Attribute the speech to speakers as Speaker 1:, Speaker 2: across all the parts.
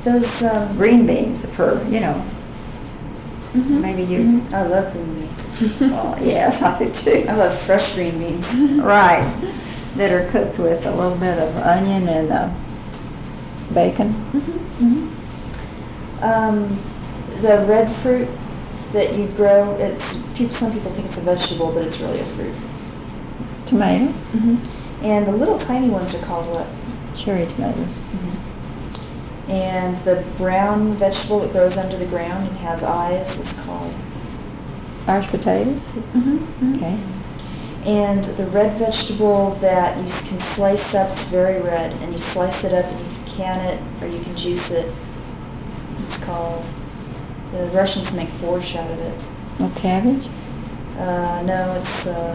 Speaker 1: Those
Speaker 2: green beans for, you know, maybe you.
Speaker 1: I love green beans.
Speaker 2: Well, yes, I do too.
Speaker 1: I love fresh green beans.
Speaker 2: Right. That are cooked with a little bit of onion and bacon.
Speaker 1: The red fruit that you grow, some people think it's a vegetable, but it's really a fruit.
Speaker 2: Tomato.
Speaker 1: And the little tiny ones are called what?
Speaker 2: Cherry tomatoes.
Speaker 1: And the brown vegetable that grows under the ground and has eyes is called?
Speaker 2: Irish potatoes. Okay.
Speaker 1: And the red vegetable that you can slice up, it's very red, and you slice it up and you can can it or you can juice it. It's called, the Russians make borscht out of it.
Speaker 2: No cabbage?
Speaker 1: No, it's a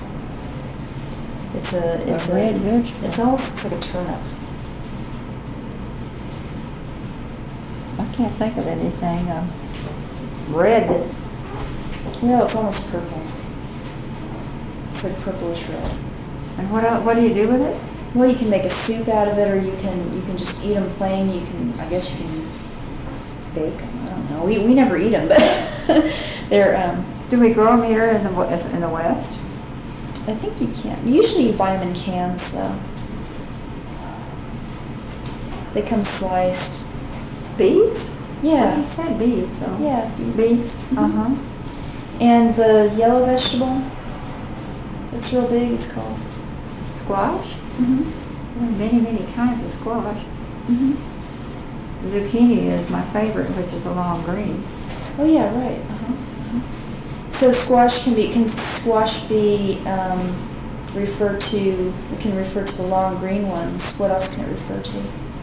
Speaker 2: red vegetable.
Speaker 1: It's almost looks like a turnip.
Speaker 2: I can't think of anything red that.
Speaker 1: Well, it's almost purple. It's like purplish red.
Speaker 2: And what do you do with it?
Speaker 1: Well, you can make a soup out of it, or you can just eat them plain. I guess you can bake them. I don't know. We never eat them, but they're.
Speaker 2: Do we grow them here in the West?
Speaker 1: I think you can. Usually, you buy them in cans, though. They come sliced.
Speaker 2: Beets?
Speaker 1: Yeah.
Speaker 2: Well, you said beets, so.
Speaker 1: Yeah, beets.
Speaker 2: Beets.
Speaker 1: And the yellow vegetable that's real big is called
Speaker 2: squash. There are many kinds of squash. Zucchini is my favorite, which is a long green.
Speaker 1: Oh yeah, right. So squash can squash be referred to? It can refer to the long green ones. What else can it refer to?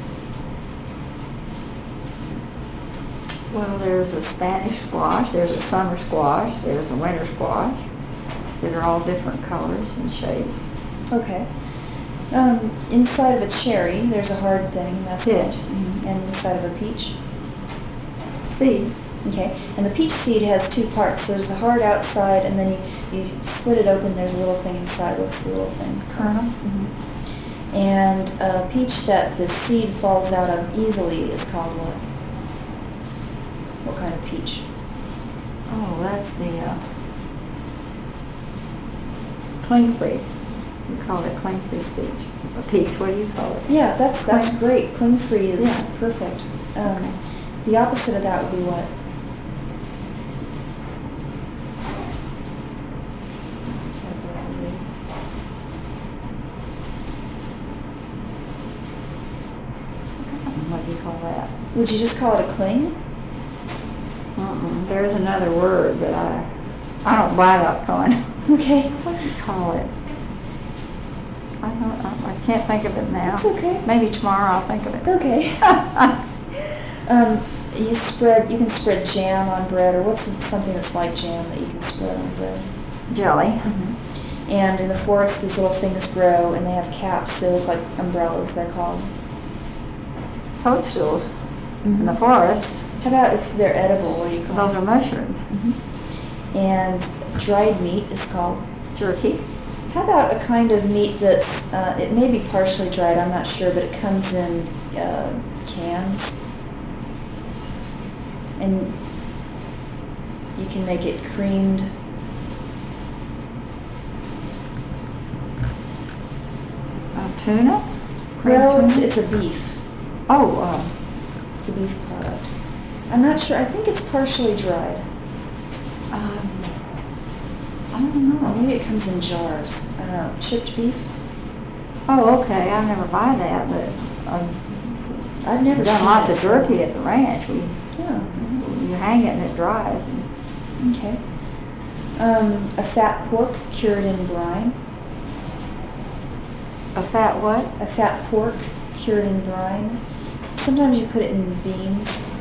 Speaker 2: Well, there's a Spanish squash, there's a summer squash, there's a winter squash. They're all different colors and shapes.
Speaker 1: Okay. Inside of a cherry, there's a hard thing. That's
Speaker 2: it.
Speaker 1: And inside of a peach?
Speaker 2: Seed.
Speaker 1: Okay. And the peach seed has two parts. There's the hard outside, and then you split it open. There's a little thing inside. What's the little thing?
Speaker 2: Kernel.
Speaker 1: And a peach that the seed falls out of easily is called what? What kind of peach?
Speaker 2: Oh, that's the cling-free. We call it cling-free peach. What do you call it?
Speaker 1: Yeah, that's great. Cling-free is
Speaker 2: Yeah.
Speaker 1: perfect. The opposite of that would be what?
Speaker 2: What do you call that?
Speaker 1: Would you just call it a cling?
Speaker 2: There's another word, but I don't buy that kind.
Speaker 1: Okay.
Speaker 2: What do you call it? I can't think of it now.
Speaker 1: That's okay.
Speaker 2: Maybe tomorrow I'll think of it.
Speaker 1: Okay. You can spread jam on bread, or what's something that's like jam that you can spread on bread?
Speaker 2: Jelly.
Speaker 1: And in the forest, these little things grow, and they have caps. They look like umbrellas. They're called
Speaker 2: Toadstools in the forest.
Speaker 1: How about if they're edible? What do you call
Speaker 2: Those
Speaker 1: them?
Speaker 2: are mushrooms.
Speaker 1: And dried meat is called
Speaker 2: Jerky.
Speaker 1: How about a kind of meat that it may be partially dried? I'm not sure, but it comes in cans, and you can make it creamed.
Speaker 2: Tuna?
Speaker 1: Well,
Speaker 2: Tuna?
Speaker 1: it's a beef.
Speaker 2: Oh,
Speaker 1: It's a beef product. I'm not sure. I think it's partially dried.
Speaker 2: I don't know.
Speaker 1: Maybe it comes in jars. I don't know. Chipped beef?
Speaker 2: Oh, okay. I never buy that, but
Speaker 1: I've never
Speaker 2: we've done
Speaker 1: seen
Speaker 2: lots
Speaker 1: that.
Speaker 2: of jerky at the ranch.
Speaker 1: Yeah.
Speaker 2: You hang it and it dries.
Speaker 1: Okay. A fat pork cured in brine.
Speaker 2: A fat what?
Speaker 1: A fat pork cured in brine. Sometimes you put it in beans